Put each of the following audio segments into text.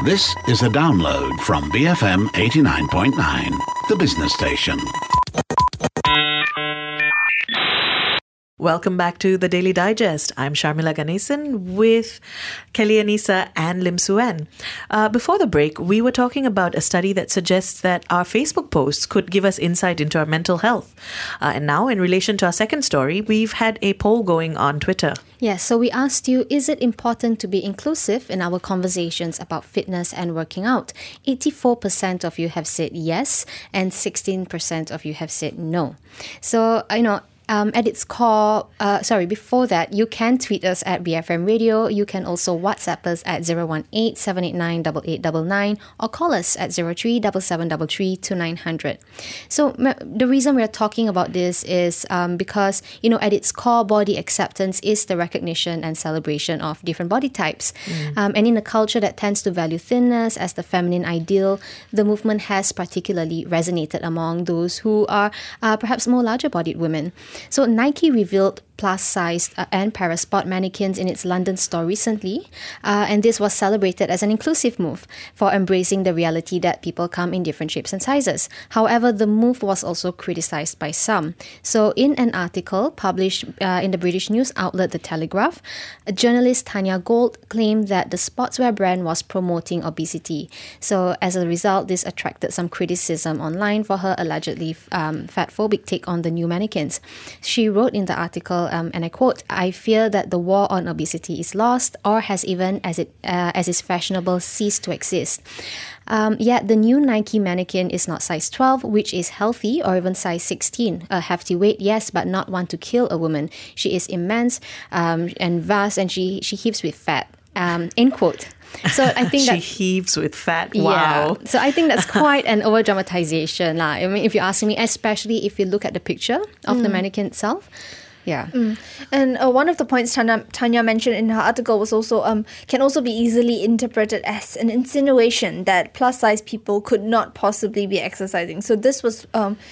This is a download from BFM 89.9, the business station. Welcome back to the Daily Digest. I'm Sharmila Ganesan with Kelly Anissa and Lim Suen. Before the break, we were talking about a study that suggests that our Facebook posts could give us insight into our mental health. And now, in relation to our second story, we've had a poll going on Twitter. Yes, so we asked you, is it important to be inclusive in our conversations about fitness and working out? 84% of you have said yes, and 16% of you have said no. So, at its core, before that, you can tweet us at BFM Radio. You can also WhatsApp us at 018-789-8899 or call us at 03-7733-2900. So the reason we're talking about this is because, at its core, body acceptance is the recognition and celebration of different body types. And in a culture that tends to value thinness as the feminine ideal, the movement has particularly resonated among those who are perhaps more larger-bodied women. So Nike revealed plus-sized and para-sport mannequins in its London store recently, and this was celebrated as an inclusive move for embracing the reality that people come in different shapes and sizes. However, the move was also criticized by some. So in an article published in the British news outlet The Telegraph, journalist Tanya Gold claimed that the sportswear brand was promoting obesity. So as a result, this attracted some criticism online for her allegedly fatphobic take on the new mannequins. She wrote in the article, and I quote, "I fear that the war on obesity is lost, or has even, as is fashionable, ceased to exist." Yet the new Nike mannequin is not size 12, which is healthy, or even size 16. A hefty weight, yes, but not one to kill a woman. She is immense and vast, and she heaves with fat. End quote. So I think she heaves with fat. Wow. Yeah. So I think that's quite an over dramatization. I mean, if you ask me, especially if you look at the picture of the mannequin itself. Yeah. And one of the points Tanya mentioned in her article was also can also be easily interpreted as an insinuation that plus-size people could not possibly be exercising. So this was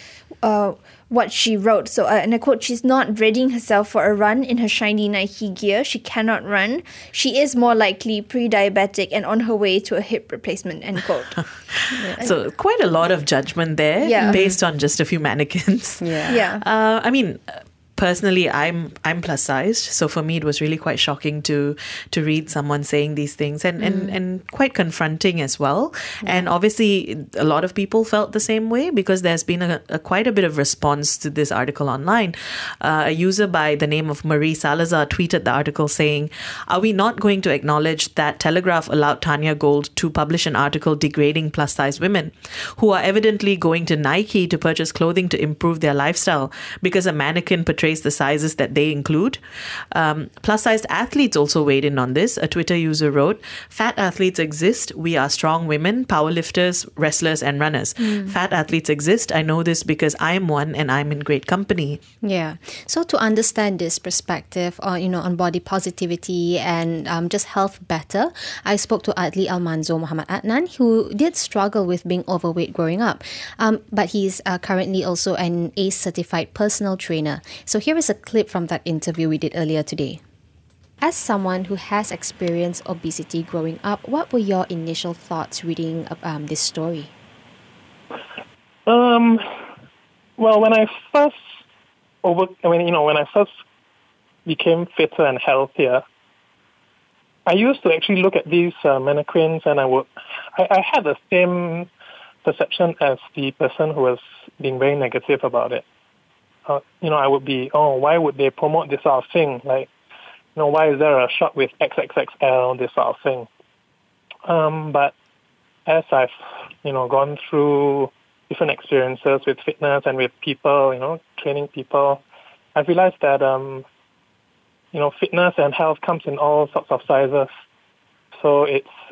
what she wrote. So, and I quote, "She's not readying herself for a run in her shiny Nike gear. She cannot run. She is more likely pre-diabetic and on her way to a hip replacement," end quote. So quite a lot of judgment there based on just a few mannequins. I mean, personally, I'm plus sized, so for me it was really quite shocking to read someone saying these things and quite confronting as well. And obviously a lot of people felt the same way because there's been quite a bit of response to this article online. A user by the name of Marie Salazar tweeted the article saying, "Are we not going to acknowledge that Telegraph allowed Tanya Gold to publish an article degrading plus size women who are evidently going to Nike to purchase clothing to improve their lifestyle because a mannequin portrays the sizes that they include?" Plus-sized athletes also weighed in on this. A Twitter user wrote, "Fat athletes exist. We are strong women, powerlifters, wrestlers, and runners. Fat athletes exist. I know this because I am one and I'm in great company." Yeah. So to understand this perspective on body positivity and just health better, I spoke to Adli Almanzo Muhammad Adnan, who did struggle with being overweight growing up. But he's currently also an ACE certified personal trainer. So here is a clip from that interview we did earlier today. As someone who has experienced obesity growing up, what were your initial thoughts reading this story? Well, when I first became fitter and healthier, I used to actually look at these mannequins, and I had the same perception as the person who was being very negative about it. I would be, why would they promote this sort of thing? Like, why is there a shot with XXXL, this sort of thing? But as I've, gone through different experiences with fitness and with people, training people, I've realized that, fitness and health comes in all sorts of sizes. So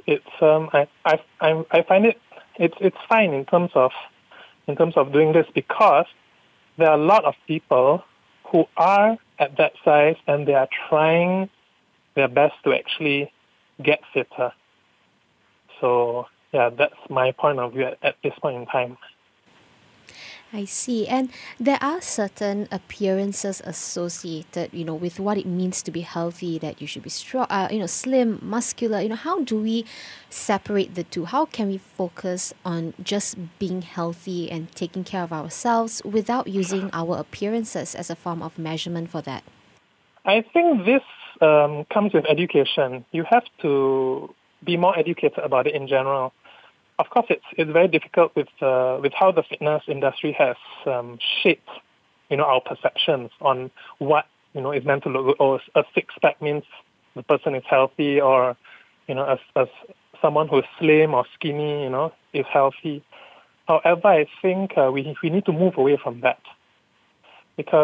I find it's fine in terms of doing this because there are a lot of people who are at that size and they are trying their best to actually get fitter. So, yeah, that's my point of view at this point in time. I see. And there are certain appearances associated, with what it means to be healthy, that you should be strong, slim, muscular. How do we separate the two? How can we focus on just being healthy and taking care of ourselves without using our appearances as a form of measurement for that? I think this comes with education. You have to be more educated about it in general. Of course, it's very difficult with how the fitness industry has shaped, our perceptions on what, is meant to look good. Or a six-pack means the person is healthy, or, as someone who's slim or skinny, is healthy. However, I think we need to move away from that. Because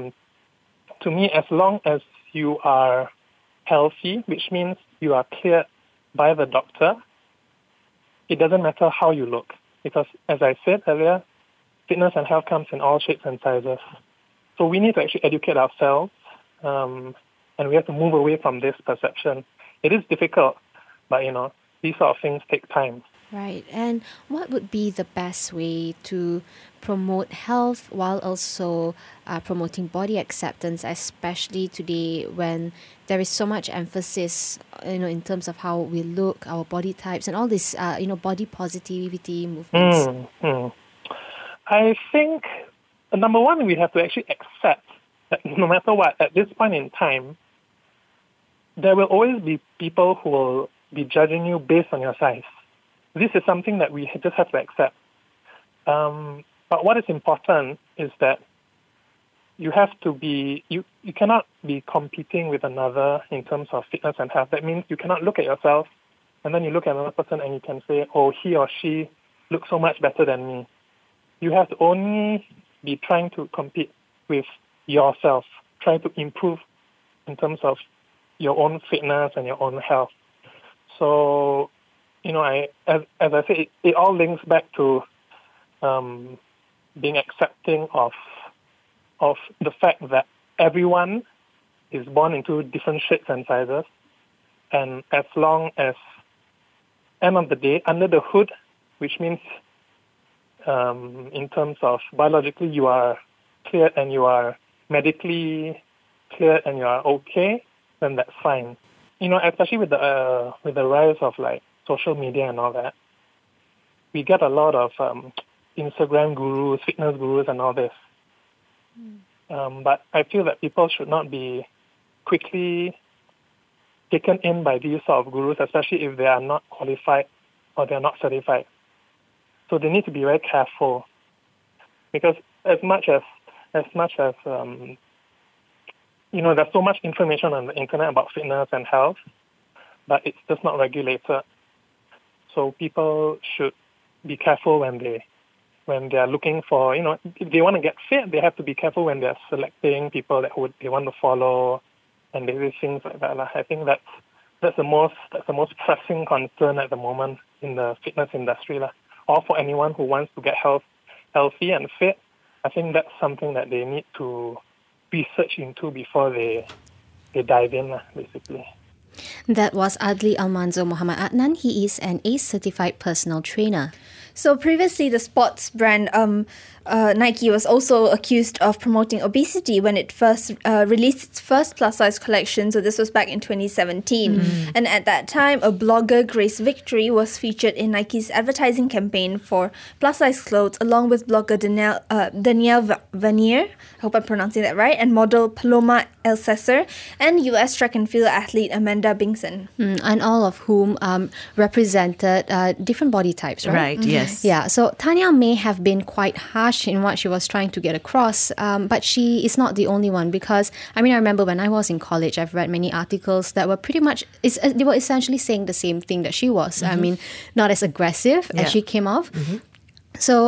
to me, as long as you are healthy, which means you are cleared by the doctor, it doesn't matter how you look. Because as I said earlier, fitness and health comes in all shapes and sizes. So we need to actually educate ourselves, and we have to move away from this perception. It is difficult, but, these sort of things take time. Right. And what would be the best way to promote health while also promoting body acceptance, especially today when there is so much emphasis, in terms of how we look, our body types, and all this, body positivity movements? I think, number one, we have to actually accept that no matter what, at this point in time, there will always be people who will be judging you based on your size. This is something that we just have to accept. But what is important is that you have to be, you cannot be competing with another in terms of fitness and health. That means you cannot look at yourself and then you look at another person and you can say, oh, he or she looks so much better than me. You have to only be trying to compete with yourself, trying to improve in terms of your own fitness and your own health. So, as I say, it all links back to being accepting of the fact that everyone is born into different shapes and sizes, and as long as, end of the day, under the hood, which means in terms of biologically you are cleared and you are medically cleared and you are okay, then that's fine. Especially with the rise of social media and all that, we get a lot of Instagram gurus, fitness gurus, and all this. But I feel that people should not be quickly taken in by these sort of gurus, especially if they are not qualified or they are not certified. So they need to be very careful, because as much as there's so much information on the internet about fitness and health, but it's just not regulated. So people should be careful when they are looking for, if they want to get fit, they have to be careful when they're selecting people that they want to follow, and there is things like that. I think that's the most pressing concern at the moment in the fitness industry, or for anyone who wants to get healthy and fit. I think that's something that they need to research into before they dive in, basically. That was Adli Almanzo Muhammad Adnan. He is an ACE certified personal trainer. So previously, the sports brand Nike was also accused of promoting obesity when it first released its first plus-size collection. So this was back in 2017. And at that time, a blogger, Grace Victory, was featured in Nike's advertising campaign for plus-size clothes, along with blogger Danielle Vanier, I hope I'm pronouncing that right, and model Paloma Elsesser, and US track and field athlete Amanda Bingson. And all of whom represented different body types, right? Right, yes. Yeah, so Tanya may have been quite harsh in what she was trying to get across, but she is not the only one, because, I remember when I was in college, I've read many articles that were pretty much, they were essentially saying the same thing that she was. Not as aggressive as she came off. So,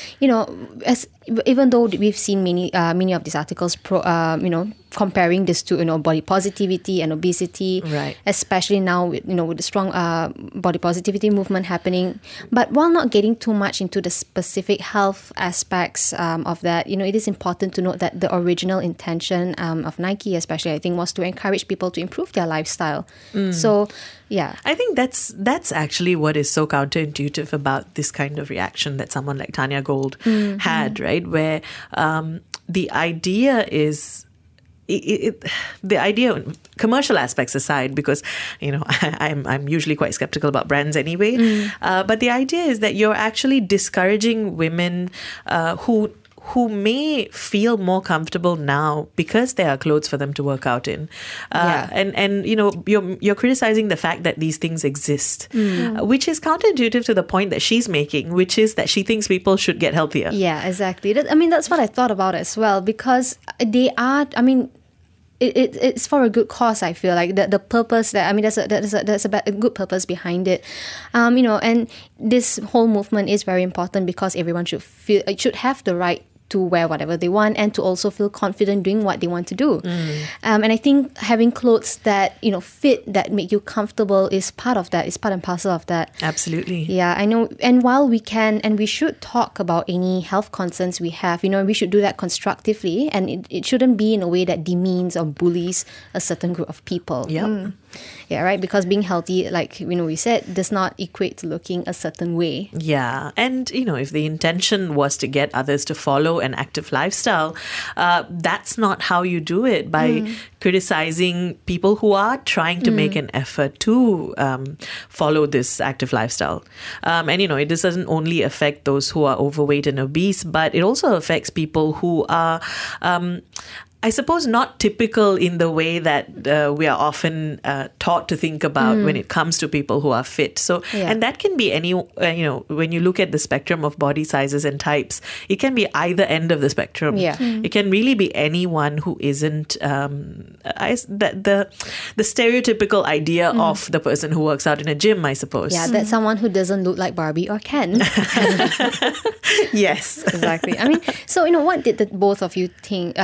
even though we've seen many of these articles, comparing this to body positivity and obesity, right? Especially now, with the strong body positivity movement happening. But while not getting too much into the specific health aspects of that, it is important to note that the original intention of Nike, especially, I think, was to encourage people to improve their lifestyle. So, yeah, I think that's actually what is so counterintuitive about this kind of reaction that someone like Tanya Gold had, right? side where the idea is the idea, commercial aspects aside, because I'm usually quite skeptical about brands anyway. But the idea is that you're actually discouraging women who may feel more comfortable now because there are clothes for them to work out in, and you're criticizing the fact that these things exist, which is counterintuitive to the point that she's making, which is that she thinks people should get healthier. Yeah, exactly. That's what I thought about as well, because they are. It's for a good cause. I feel like the purpose there's a good purpose behind it, and this whole movement is very important because everyone should have the right to wear whatever they want and to also feel confident doing what they want to do. And I think having clothes that fit, that make you comfortable, is part of that. It's part and parcel of that. Absolutely. Yeah, I know. And while we can and we should talk about any health concerns we have, we should do that constructively, and it shouldn't be in a way that demeans or bullies a certain group of people. Yep. Yeah, right. Because being healthy, like we said, does not equate to looking a certain way. Yeah, and if the intention was to get others to follow an active lifestyle, that's not how you do it, by criticizing people who are trying to make an effort to follow this active lifestyle. And it doesn't only affect those who are overweight and obese, but it also affects people who are I suppose not typical in the way that we are often taught to think about when it comes to people who are fit. So, and that can be any, when you look at the spectrum of body sizes and types, it can be either end of the spectrum. Yeah. It can really be anyone who isn't the stereotypical idea of the person who works out in a gym, I suppose. Yeah, that's someone who doesn't look like Barbie or Ken. Yes. Exactly. So, what did the both of you think,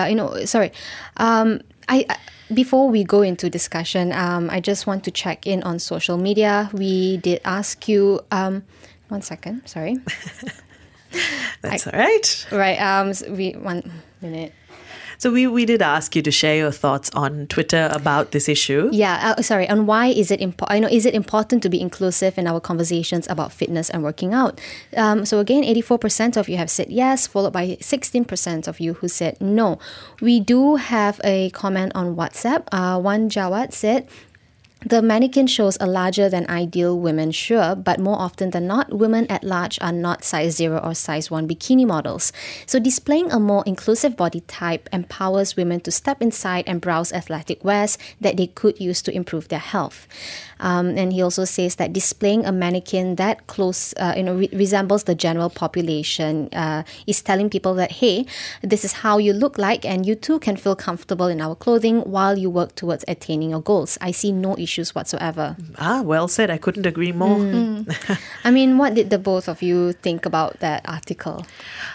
before we go into discussion, I just want to check in on social media. We did ask you, 1 second, sorry. That's all right. Right, 1 minute. So we did ask you to share your thoughts on Twitter about this issue. Yeah, and why is it important? Is it important to be inclusive in our conversations about fitness and working out? So again, 84% of you have said yes, followed by 16% of you who said no. We do have a comment on WhatsApp. One Jawad said, the mannequin shows a larger than ideal women, sure, but more often than not, women at large are not size 0 or size 1 bikini models. So displaying a more inclusive body type empowers women to step inside and browse athletic wears that they could use to improve their health. And he also says that displaying a mannequin that close, resembles the general population is telling people that, hey, this is how you look like, and you too can feel comfortable in our clothing while you work towards attaining your goals. I see no issues whatsoever. Well said. I couldn't agree more. What did the both of you think about that article?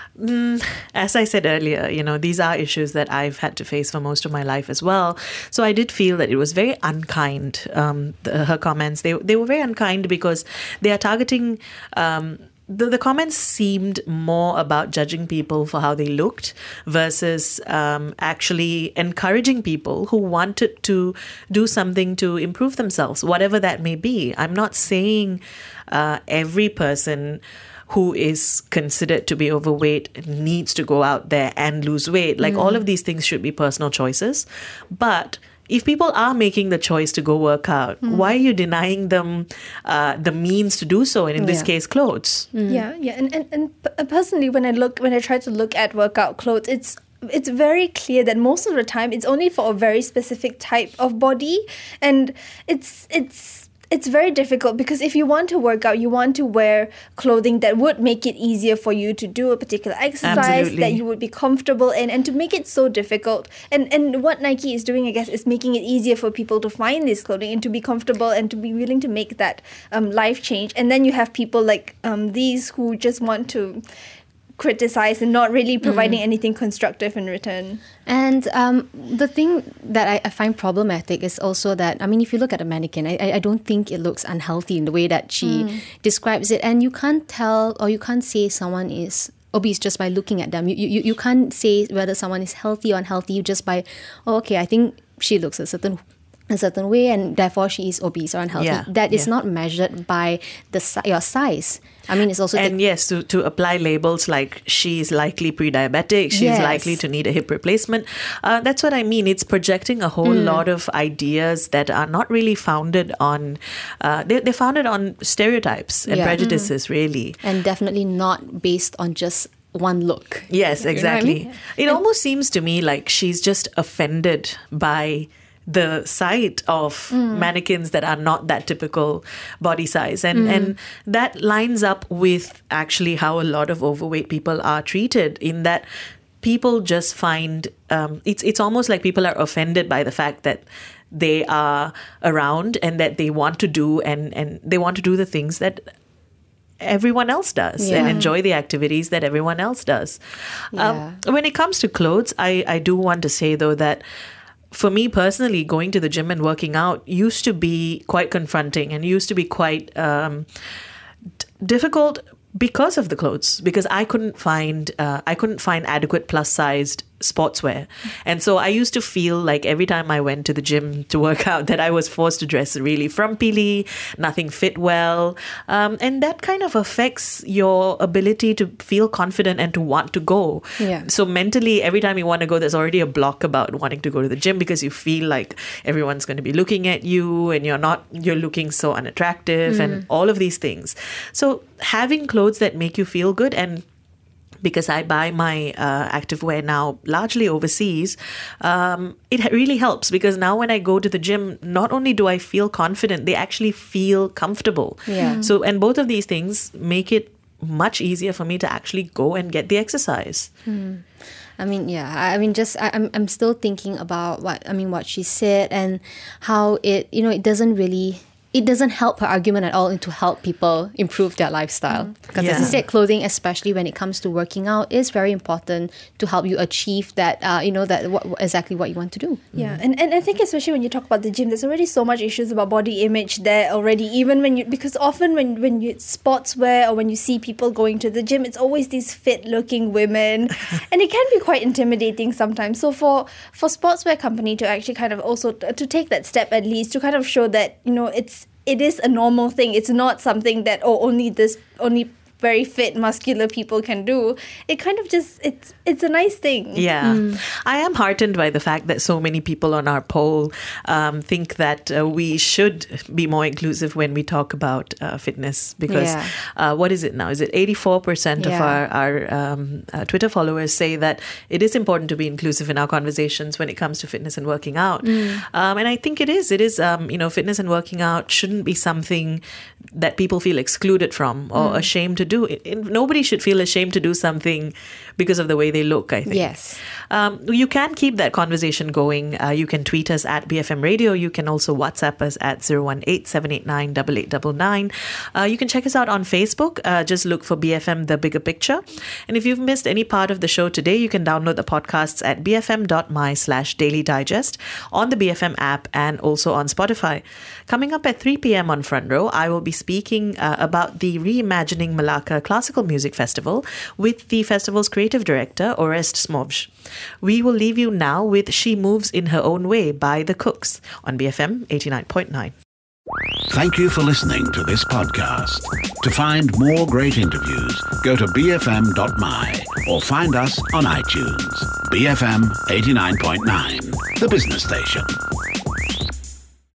As I said earlier, these are issues that I've had to face for most of my life as well. So I did feel that it was very unkind, her comments. They were very unkind because they are targeting... The comments seemed more about judging people for how they looked versus actually encouraging people who wanted to do something to improve themselves, whatever that may be. I'm not saying every person who is considered to be overweight needs to go out there and lose weight. Like all of these things should be personal choices. But if people are making the choice to go work out, why are you denying them the means to do so? And in this case, clothes. Yeah. And personally, when I try to look at workout clothes, it's very clear that most of the time it's only for a very specific type of body, and it's very difficult because if you want to work out, you want to wear clothing that would make it easier for you to do a particular exercise that you would be comfortable in, and to make it so difficult. And what Nike is doing, I guess, is making it easier for people to find this clothing and to be comfortable and to be willing to make that life change. And then you have people like these who just want to criticize and not really providing anything constructive in return. And the thing that I find problematic is also that, if you look at a mannequin, I don't think it looks unhealthy in the way that she describes it. And you can't tell or you can't say someone is obese just by looking at them. You can't say whether someone is healthy or unhealthy just by, I think she looks a certain a certain way and therefore she is obese or unhealthy. That is not measured by your size. I mean, it's also... And yes, to apply labels like she's likely pre-diabetic, she's likely to need a hip replacement. That's what I mean. It's projecting a whole lot of ideas that are not really founded on... they're founded on stereotypes and prejudices, really. And definitely not based on just one look. Yes, exactly. You know what I mean? It almost seems to me like she's just offended by the sight of mannequins that are not that typical body size. And that lines up with actually how a lot of overweight people are treated, in that people just find, it's almost like people are offended by the fact that they are around and that they want to do and they want to do the things that everyone else does and enjoy the activities that everyone else does. When it comes to clothes, I do want to say though that for me personally, going to the gym and working out used to be quite confronting and used to be quite difficult because of the clothes, because I couldn't find adequate plus-sized sportswear. And so I used to feel like every time I went to the gym to work out that I was forced to dress really frumpily, nothing fit well. And that kind of affects your ability to feel confident and to want to go. So mentally, every time you want to go, there's already a block about wanting to go to the gym because you feel like everyone's going to be looking at you and you're looking so unattractive and all of these things. So having clothes that make you feel good, and because I buy my activewear now largely overseas, it really helps, because now when I go to the gym, not only do I feel confident, they actually feel comfortable. So, and both of these things make it much easier for me to actually go and get the exercise. I mean, I'm still thinking about what she said and how it doesn't help her argument at all to help people improve their lifestyle. Because as you said, clothing, especially when it comes to working out, is very important to help you achieve that, exactly what you want to do. And I think especially when you talk about the gym, there's already so much issues about body image there already, even because often when you sportswear or when you see people going to the gym, it's always these fit-looking women, and it can be quite intimidating sometimes. So for sportswear company to actually kind of also to take that step, at least to kind of show that it is a normal thing. It's not something that only very fit, muscular people can do. It kind of just, it's a nice thing. I am heartened by the fact that so many people on our poll think that we should be more inclusive when we talk about fitness, because what is it now? Is it 84% of our Twitter followers say that it is important to be inclusive in our conversations when it comes to fitness and working out. And I think it is. It is, fitness and working out shouldn't be something that people feel excluded from or ashamed to do. Nobody should feel ashamed to do something because of the way they look, I think. Yes. You can keep that conversation going. You can tweet us at BFM Radio. You can also WhatsApp us at 018-789-8899. You can check us out on Facebook. Just look for BFM The Bigger Picture. And if you've missed any part of the show today, you can download the podcasts at bfm.my/Daily Digest on the BFM app and also on Spotify. Coming up at 3 p.m. on Front Row, I will be speaking about the Reimagining Malacca Classical Music Festival with the festival's creative director, Orest Smovj. We will leave you now with She Moves in Her Own Way by The Cooks on BFM 89.9. Thank you for listening to this podcast. To find more great interviews, go to bfm.my or find us on iTunes. BFM 89.9, the business station.